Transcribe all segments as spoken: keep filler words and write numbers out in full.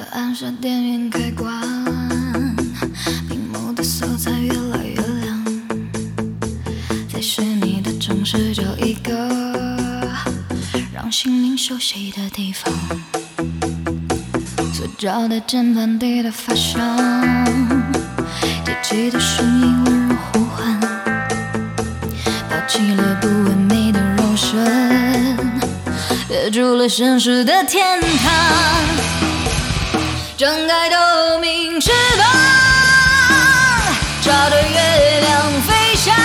按下电源开关，屏幕的色彩越来越亮。在是你的城市，就一个让心灵休息的地方。塑胶的键盘滴的发香，机器的声音温柔呼唤，抛弃了不完美的肉身，跃出了现实的天堂。张开透明翅膀，朝着月亮飞翔，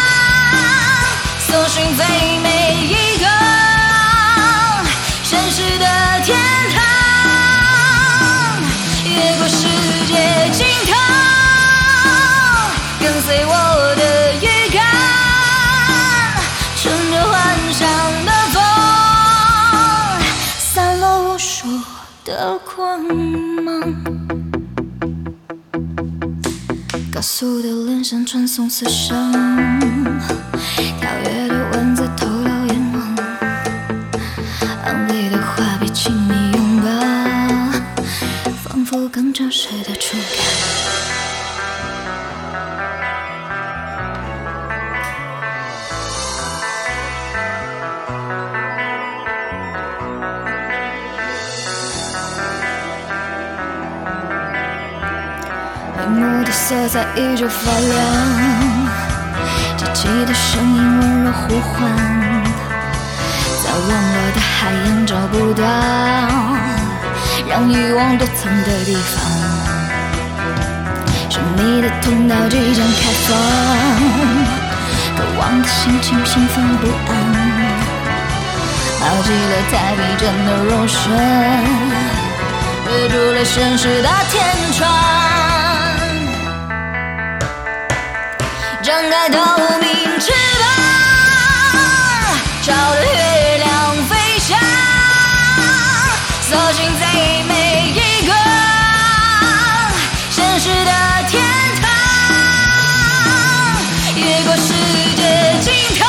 搜寻最美一个现实的天堂，越过世界尽头，跟随我的预感，乘着幻想的风，散落无数的光芒。高速的连线传送思想，跳跃的文字偷到眼望，安慰的话比亲密拥抱，仿佛更真实的触感。屏幕的色彩依旧发亮，机器的声音温柔呼唤，在忘了的海洋找不到让欲望躲藏的地方。神秘的通道即将开放，渴望的心情兴奋不安，抛弃了太逼真的肉身，跃出了现实的天窗。张开透明翅膀，朝着月亮飞翔，搜寻最美一个现实的天堂，越过世界尽头，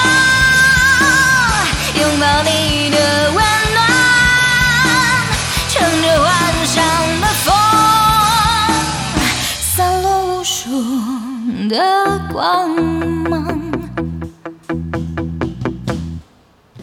拥抱你的温暖，乘着幻想的风，散落无数的光